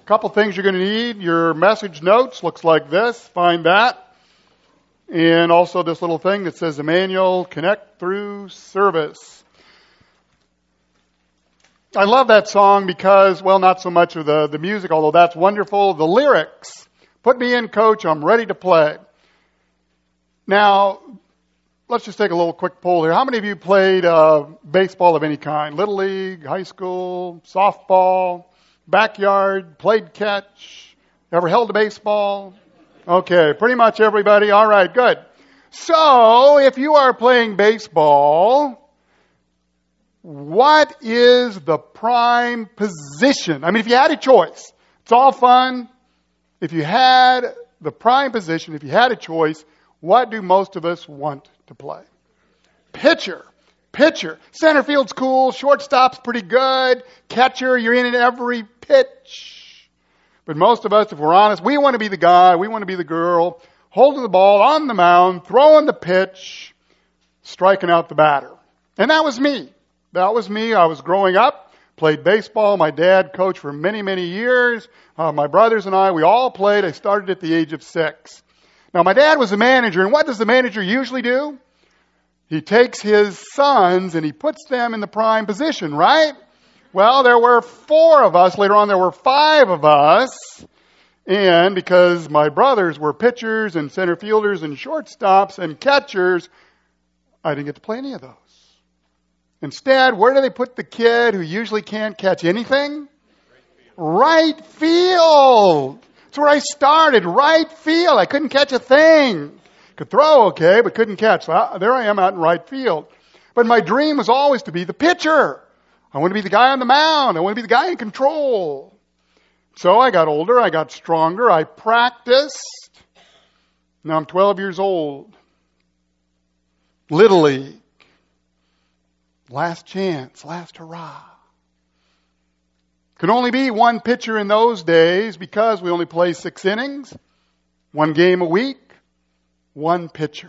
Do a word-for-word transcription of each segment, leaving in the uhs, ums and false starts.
A couple things you're going to need. Your message notes looks like this. Find that. And also this little thing that says Emmanuel Connect Through Service. I love that song because, well, not so much of the, the music, although that's wonderful. The lyrics. Put me in, coach. I'm ready to play. Now, let's just take a little quick poll here. How many of you played uh, baseball of any kind? Little league, high school, softball, backyard, played catch, ever held a baseball? Okay, pretty much everybody. All right, good. So, if you are playing baseball, what is the prime position? I mean, if you had a choice, it's all fun. If you had the prime position, if you had a choice, what do most of us want to play? Pitcher. Pitcher. Center field's cool. Shortstop's pretty good. Catcher, you're in it every pitch. But most of us, if we're honest, we want to be the guy, we want to be the girl, holding the ball on the mound, throwing the pitch, striking out the batter. And that was me. That was me. I was growing up, played baseball. My dad coached for many, many years. Uh, my brothers and I, we all played. I started at the age of six. Now, my dad was a manager, and what does the manager usually do? He takes his sons and he puts them in the prime position, right? Well, there were four of us. Later on, there were five of us. And because my brothers were pitchers and center fielders and shortstops and catchers, I didn't get to play any of those. Instead, where do they put the kid who usually can't catch anything? Right field. That's where I started, right field. I couldn't catch a thing. Could throw okay, but couldn't catch. So I, there I am out in right field. But my dream was always to be the pitcher. I want to be the guy on the mound. I want to be the guy in control. So I got older. I got stronger. I practiced. Now I'm twelve years old. Little League. Last chance. Last hurrah. Could only be one pitcher in those days because we only play six innings, one game a week, one pitcher.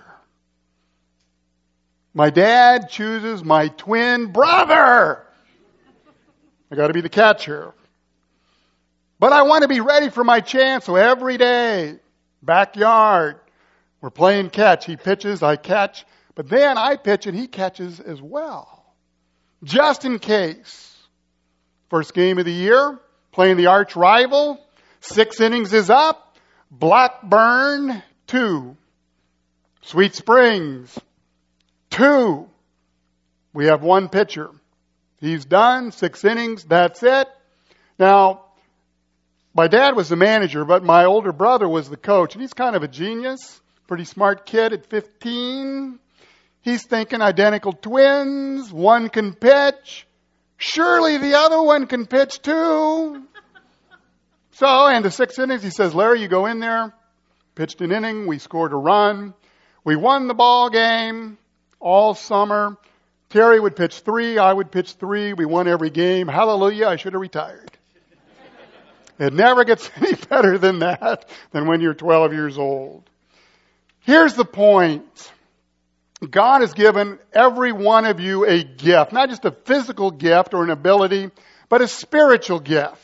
My dad chooses my twin brother. I got to be the catcher. But I want to be ready for my chance, so every day, backyard, we're playing catch. He pitches, I catch, but then I pitch and he catches as well. Just in case. First game of the year, playing the arch rival. Six innings is up. Blackburn, two. Sweet Springs, two. We have one pitcher. He's done. Six innings. That's it. Now, my dad was the manager, but my older brother was the coach. And he's kind of a genius. Pretty smart kid at fifteen. He's thinking identical twins. One can pitch. Surely the other one can pitch too. So, in the sixth innings, he says, Larry, you go in there. Pitched an inning. We scored a run. We won the ball game all summer. Terry would pitch three. I would pitch three. We won every game. Hallelujah. I should have retired. It never gets any better than that, than when you're twelve years old. Here's the point. God has given every one of you a gift, not just a physical gift or an ability, but a spiritual gift.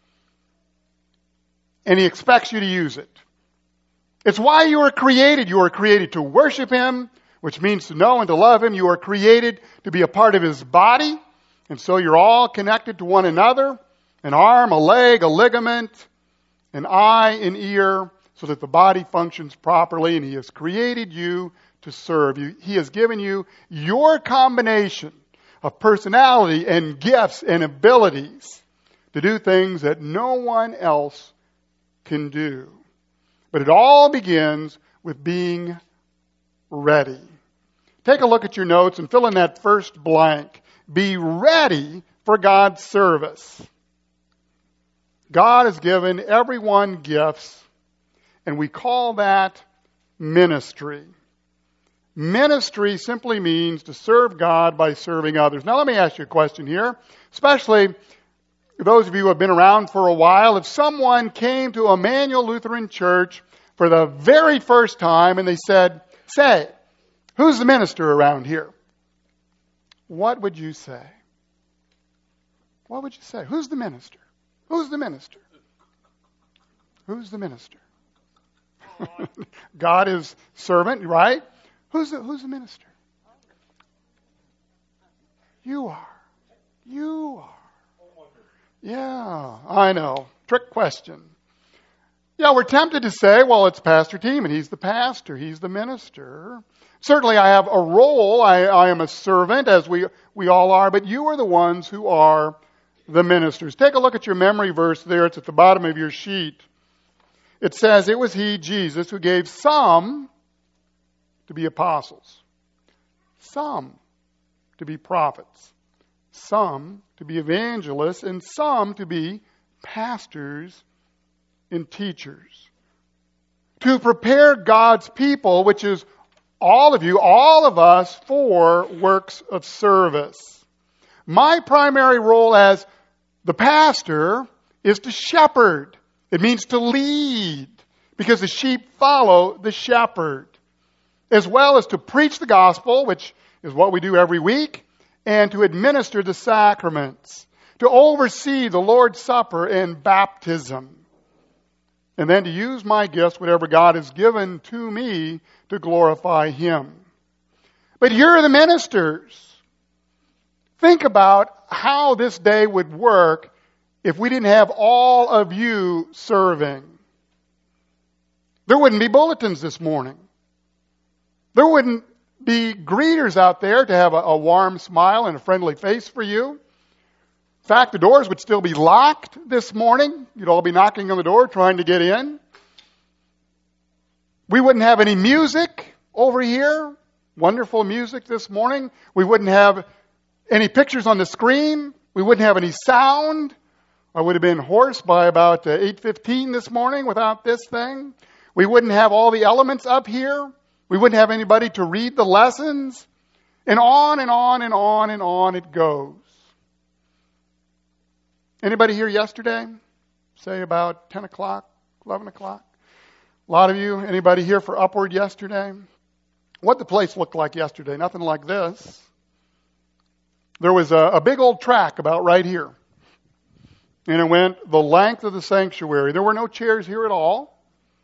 And He expects you to use it. It's why you were created. You were created to worship Him, which means to know and to love Him. You are created to be a part of His body. And so you're all connected to one another. An arm, a leg, a ligament, an eye, an ear, so that the body functions properly. And He has created you to serve you. He has given you your combination of personality and gifts and abilities to do things that no one else can do. But it all begins with being ready. Take a look at your notes and fill in that first blank. Be ready for God's service. God has given everyone gifts, and we call that ministry. Ministry simply means to serve God by serving others. Now let me ask you a question here, especially those of you who have been around for a while. If someone came to Emmanuel Lutheran Church for the very first time and they said, say, who's the minister around here? What would you say? What would you say? Who's the minister? Who's the minister? Who's the minister? God is servant, right? Who's the, who's the minister? You are. You are. Yeah, I know. Trick question. Yeah, we're tempted to say, well, it's Pastor Team, and he's the pastor. He's the minister. Certainly I have a role. I, I am a servant, as we, we all are, but you are the ones who are the ministers. Take a look at your memory verse there. It's at the bottom of your sheet. It says, it was he, Jesus, who gave some to be apostles, some to be prophets, some to be evangelists, and some to be pastors and teachers. To prepare God's people, which is all of you, all of us, for works of service. My primary role as the pastor is to shepherd. It means to lead, because the sheep follow the shepherd, as well as to preach the gospel, which is what we do every week, and to administer the sacraments, to oversee the Lord's Supper and baptism, and then to use my gifts, whatever God has given to me, to glorify Him. But you're the ministers. Think about how this day would work if we didn't have all of you serving. There wouldn't be bulletins this morning. There wouldn't be greeters out there to have a, a warm smile and a friendly face for you. In fact, the doors would still be locked this morning. You'd all be knocking on the door trying to get in. We wouldn't have any music over here. Wonderful music this morning. We wouldn't have any pictures on the screen. We wouldn't have any sound. I would have been hoarse by about eight fifteen this morning without this thing. We wouldn't have all the elements up here. We wouldn't have anybody to read the lessons. And on and on and on and on it goes. Anybody here yesterday? Say about ten o'clock, eleven o'clock? A lot of you. Anybody here for Upward yesterday? What the place looked like yesterday? Nothing like this. There was a, a big old track about right here. And it went the length of the sanctuary. There were no chairs here at all.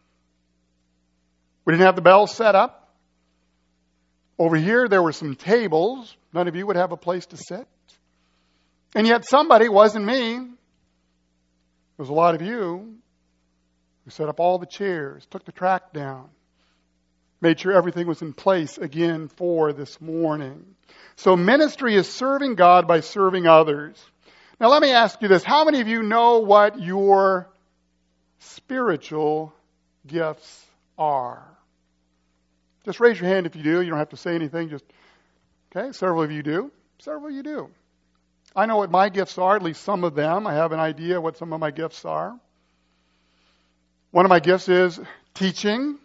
We didn't have the bells set up. Over here, there were some tables. None of you would have a place to sit. And yet somebody, wasn't me, there was a lot of you, who set up all the chairs, took the track down, made sure everything was in place again for this morning. So ministry is serving God by serving others. Now let me ask you this. How many of you know what your spiritual gifts are? Just raise your hand if you do. You don't have to say anything. Just, okay, several of you do. Several of you do. I know what my gifts are, at least some of them. I have an idea what some of my gifts are. One of my gifts is teaching.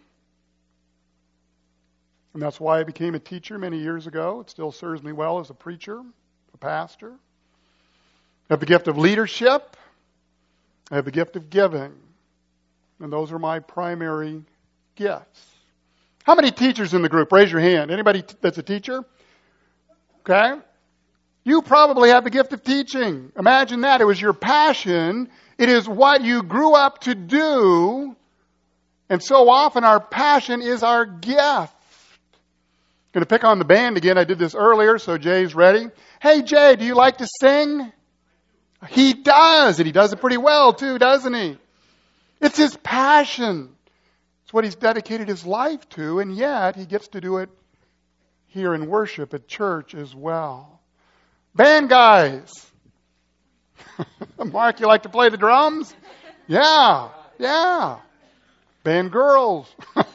And that's why I became a teacher many years ago. It still serves me well as a preacher, a pastor. I have the gift of leadership. I have the gift of giving. And those are my primary gifts. How many teachers in the group? Raise your hand. Anybody that's a teacher? Okay. You probably have the gift of teaching. Imagine that. It was your passion. It is what you grew up to do. And so often our passion is our gift. Going to pick on the band again. I did this earlier, so Jay's ready. Hey, Jay, do you like to sing? He does, and he does it pretty well too, doesn't he? It's his passion. It's what he's dedicated his life to, and yet he gets to do it here in worship at church as well. Band guys. Mark, you like to play the drums? Yeah, yeah. Band girls.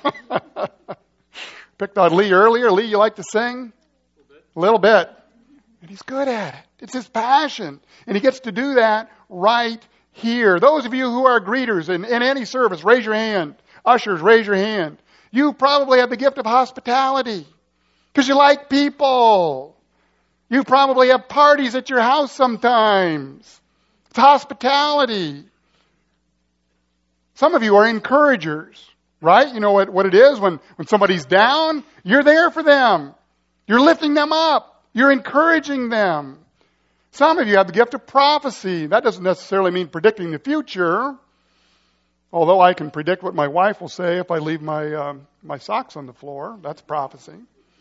Picked on Lee earlier. Lee, you like to sing? A little bit. A little bit. And he's good at it. It's his passion. And he gets to do that right here. Those of you who are greeters in, in any service, raise your hand. Ushers, raise your hand. You probably have the gift of hospitality because you like people. You probably have parties at your house sometimes. It's hospitality. Some of you are encouragers, right? You know what, what it is when, when somebody's down, you're there for them. You're lifting them up. You're encouraging them. Some of you have the gift of prophecy. That doesn't necessarily mean predicting the future. Although I can predict what my wife will say if I leave my um, my socks on the floor. That's prophecy.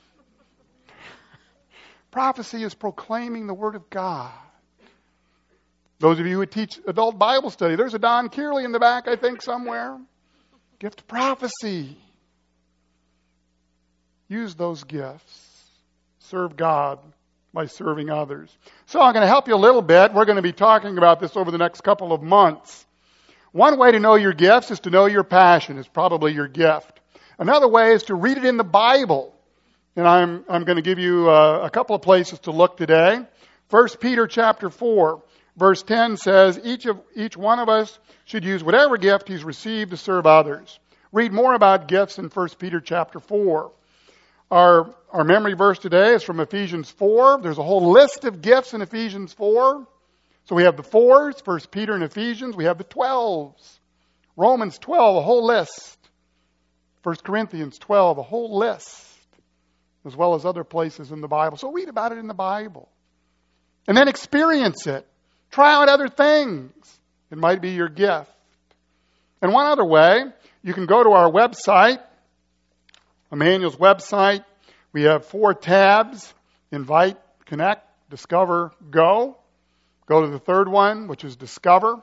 Prophecy is proclaiming the Word of God. Those of you who teach adult Bible study, there's a Don Kearley in the back, I think, somewhere. Gift of prophecy. Use those gifts. Serve God by serving others. So I'm going to help you a little bit. We're going to be talking about this over the next couple of months. One way to know your gifts is to know your passion. It's probably your gift. Another way is to read it in the Bible. And I'm I'm going to give you uh, a couple of places to look today. First Peter chapter four, verse ten says, each of each one of us should use whatever gift he's received to serve others. Read more about gifts in First Peter chapter four. Our our memory verse today is from Ephesians four. There's a whole list of gifts in Ephesians four. So we have the fours, First Peter and Ephesians. We have the twelves. Romans twelve, a whole list. First Corinthians twelve, a whole list. As well as other places in the Bible. So read about it in the Bible. And then experience it. Try out other things. It might be your gift. And one other way, you can go to our website, Emmanuel's website. We have four tabs: Invite, Connect, Discover, Go. Go to the third one, which is Discover.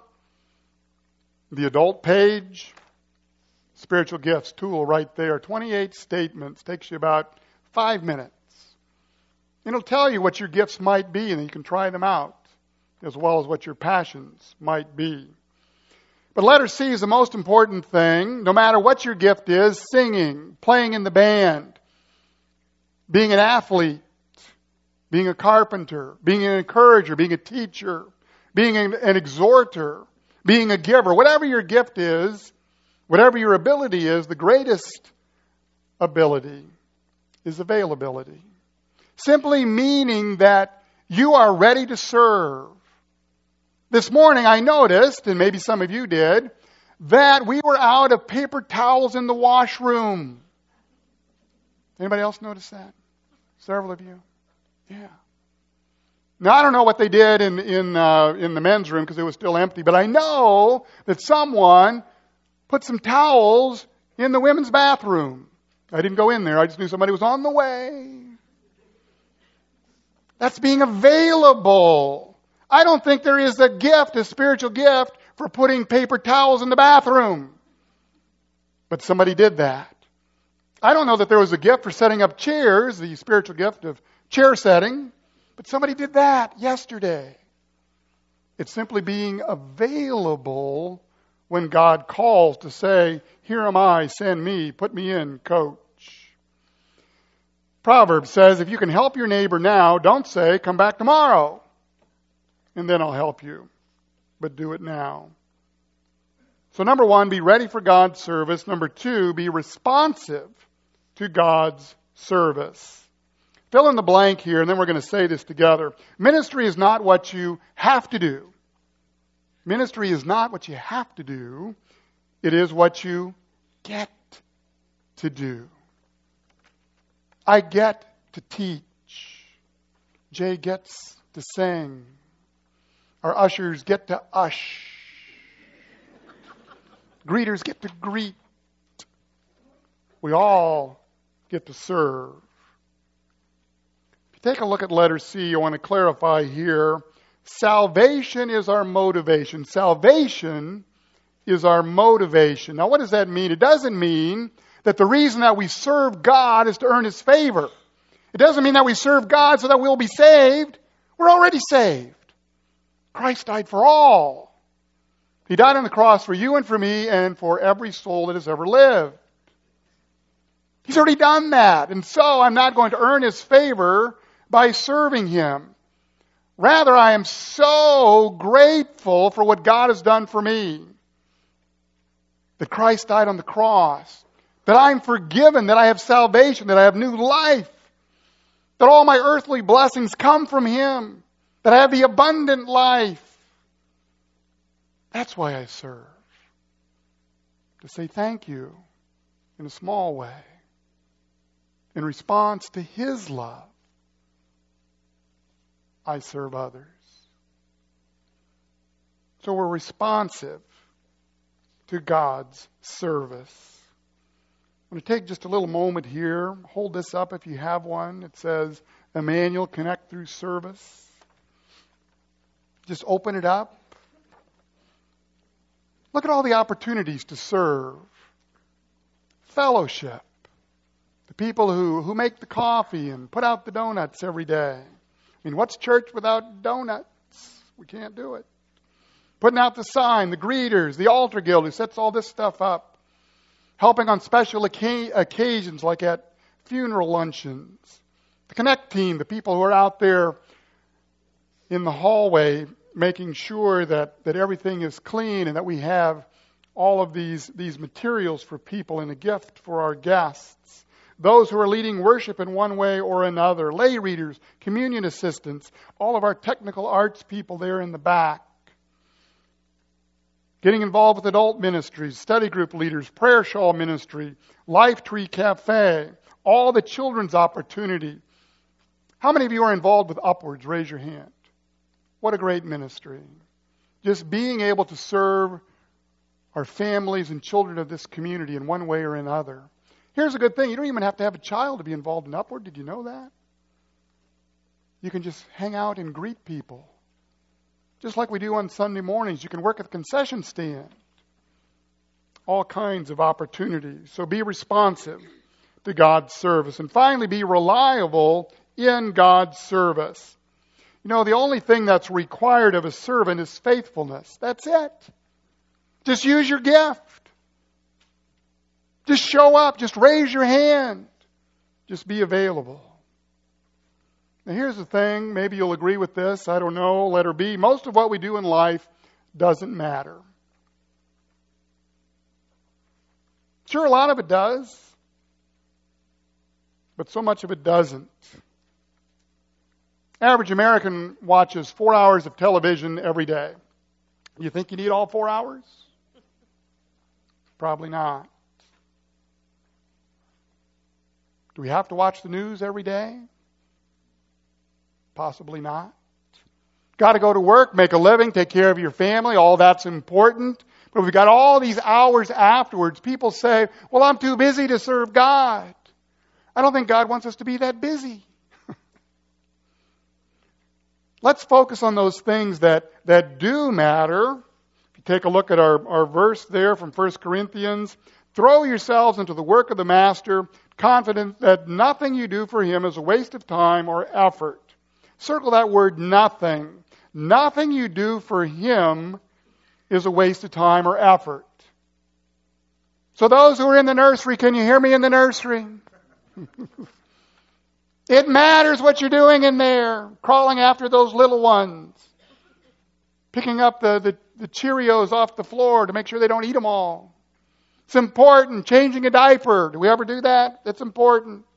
The adult page, Spiritual Gifts tool right there. twenty-eight statements. Takes you about five minutes. It'll tell you what your gifts might be, and you can try them out, as well as what your passions might be. But letter C is the most important thing. No matter what your gift is: singing, playing in the band, being an athlete, being a carpenter, being an encourager, being a teacher, being an, an exhorter, being a giver. Whatever your gift is, whatever your ability is, the greatest ability is availability. Simply meaning that you are ready to serve. This morning I noticed, and maybe some of you did, that we were out of paper towels in the washroom. Anybody else notice that? Several of you? Yeah. Now, I don't know what they did in in uh, in the men's room because it was still empty, but I know that someone put some towels in the women's bathroom. I didn't go in there. I just knew somebody was on the way. That's being available. I don't think there is a gift, a spiritual gift, for putting paper towels in the bathroom. But somebody did that. I don't know that there was a gift for setting up chairs, the spiritual gift of chair setting, but somebody did that yesterday. It's simply being available when God calls to say, "Here am I, send me, put me in, coach." Proverbs says, if you can help your neighbor now, don't say, "Come back tomorrow, and then I'll help you." But do it now. So number one, be ready for God's service. Number two, be responsive to God's service. Fill in the blank here, and then we're going to say this together. Ministry is not what you have to do. Ministry is not what you have to do. It is what you get to do. I get to teach. Jay gets to sing. Our ushers get to ush. Greeters get to greet. We all get to serve. If you take a look at letter C, I want to clarify here. Salvation is our motivation. Salvation is our motivation. Now, what does that mean? It doesn't mean that the reason that we serve God is to earn His favor. It doesn't mean that we serve God so that we'll be saved. We're already saved. Christ died for all. He died on the cross for you and for me and for every soul that has ever lived. He's already done that. And so I'm not going to earn His favor by serving Him. Rather, I am so grateful for what God has done for me. That Christ died on the cross. That I'm forgiven. That I have salvation. That I have new life. That all my earthly blessings come from Him. That I have the abundant life. That's why I serve. To say thank you in a small way. In response to His love, I serve others. So we're responsive. to God's service. I'm going to take just a little moment here. Hold this up if you have one. It says, Emmanuel, connect through service. Just open it up. Look at all the opportunities to serve. Fellowship. The people who, who make the coffee and put out the donuts every day. I mean, what's church without donuts? We can't do it. Putting out the sign, the greeters, the altar guild who sets all this stuff up. Helping on special occasions like at funeral luncheons. The Connect team, the people who are out there in the hallway making sure that, that everything is clean and that we have all of these, these materials for people and a gift for our guests. Those who are leading worship in one way or another. Lay readers, communion assistants, all of our technical arts people there in the back. Getting involved with adult ministries, study group leaders, prayer shawl ministry, Life Tree Cafe, all the children's opportunity. How many of you are involved with Upwards? Raise your hand. What a great ministry. Just being able to serve our families and children of this community in one way or another. Here's a good thing. You don't even have to have a child to be involved in Upward. Did you know that? You can just hang out and greet people. Just like we do on Sunday mornings. You can work at the concession stand. All kinds of opportunities. So be responsive to God's service. And finally, be reliable in God's service. You know, the only thing that's required of a servant is faithfulness. That's it. Just use your gift. Just show up. Just raise your hand. Just be available. Now here's the thing. Maybe you'll agree with this. I don't know. Letter B. Most of what we do in life doesn't matter. Sure, a lot of it does. But so much of it doesn't. Average American watches four hours of television every day. You think you need all four hours? Probably not. Do we have to watch the news every day? Possibly not. Got to go to work, make a living, take care of your family. All that's important. But we've got all these hours afterwards. People say, well, I'm too busy to serve God. I don't think God wants us to be that busy. Let's focus on those things that, that do matter. If you take a look at our, our verse there from First Corinthians, throw yourselves into the work of the Master, confident that nothing you do for Him is a waste of time or effort. Circle that word, nothing. Nothing you do for Him is a waste of time or effort. So those who are in the nursery, can you hear me in the nursery? It matters what you're doing in there, crawling after those little ones, picking up the, the, the Cheerios off the floor to make sure they don't eat them all. It's important. Changing a diaper. Do we ever do that? It's important.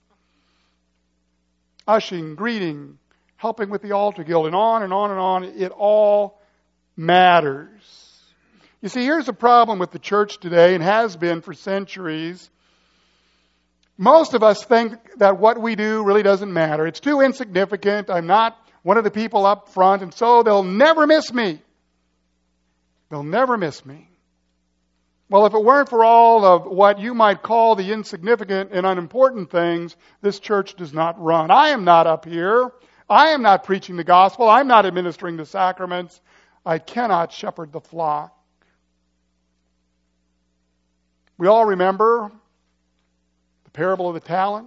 Ushing, greeting, helping with the altar guild, and on and on and on. It all matters. You see, here's the problem with the church today, and has been for centuries. Most of us think that what we do really doesn't matter. It's too insignificant. I'm not one of the people up front, and so they'll never miss me. They'll never miss me. Well, if it weren't for all of what you might call the insignificant and unimportant things, this church does not run. I am not up here. I am not preaching the gospel. I'm not administering the sacraments. I cannot shepherd the flock. We all remember parable of the talents.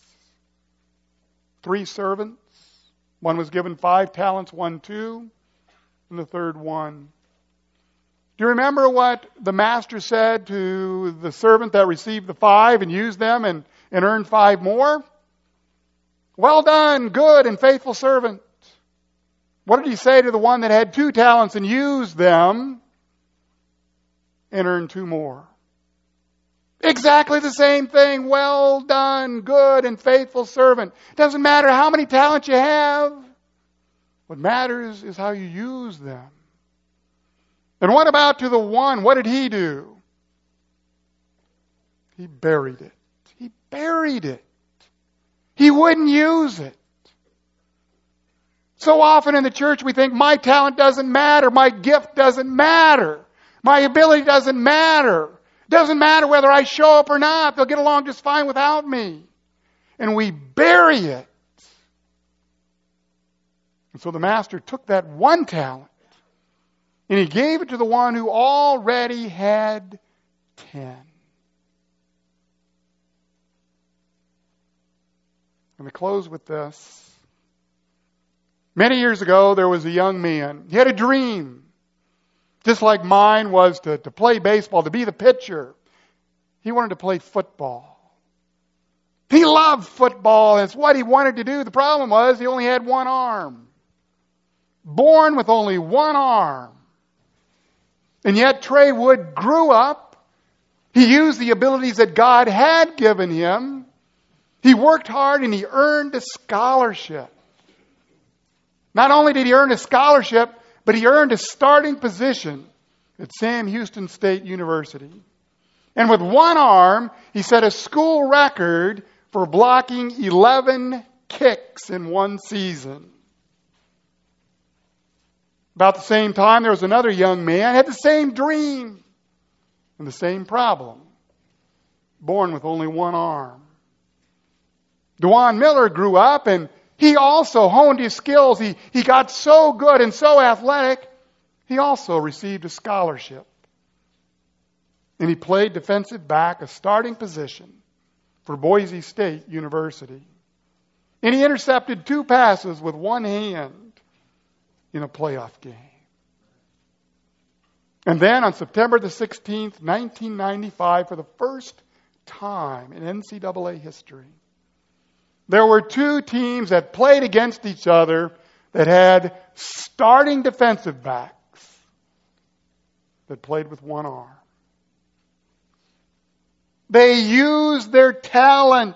Three servants. One was given five talents, one two, and the third one. Do you remember what the master said to the servant that received the five and used them and, and earned five more? Well done, good and faithful servant. What did he say to the one that had two talents and used them and earned two more? Exactly the same thing. Well done, good and faithful servant. Doesn't matter how many talents you have. What matters is how you use them. And what about to the one? What did he do? He buried it. He buried it. He wouldn't use it. So often in the church we think my talent doesn't matter. My gift doesn't matter. My ability doesn't matter. Doesn't matter whether I show up or not. They'll get along just fine without me. And we bury it. And so the master took that one talent and he gave it to the one who already had ten. I'm going to close with this. Many years ago, there was a young man. He had a dream, just like mine was to, to play baseball, to be the pitcher. He wanted to play football. He loved football. It's what he wanted to do. The problem was he only had one arm. Born with only one arm. And yet Trey Wood grew up. He used the abilities that God had given him. He worked hard and he earned a scholarship. Not only did he earn a scholarship, but he earned a starting position at Sam Houston State University. And with one arm, he set a school record for blocking eleven kicks in one season. About the same time, there was another young man, had the same dream and the same problem. Born with only one arm. Dewan Miller grew up and he also honed his skills. He, he got so good and so athletic, he also received a scholarship. And he played defensive back, a starting position for Boise State University. And he intercepted two passes with one hand in a playoff game. And then on September the sixteenth, nineteen ninety-five, for the first time in N C double A history, there were two teams that played against each other that had starting defensive backs that played with one arm. They used their talent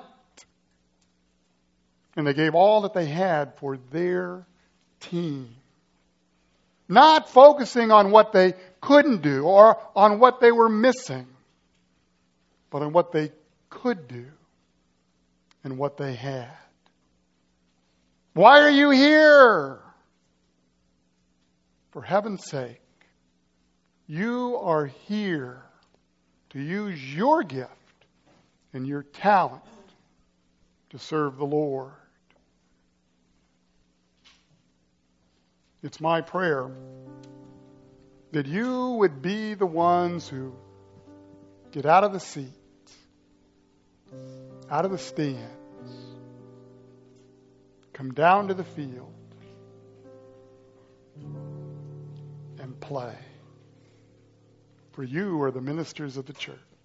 and they gave all that they had for their team. Not focusing on what they couldn't do or on what they were missing, but on what they could do and what they had. Why are you here? For heaven's sake, you are here to use your gift and your talent to serve the Lord. It's my prayer that you would be the ones who get out of the seats, out of the stands, come down to the field, and play. For you are the ministers of the church.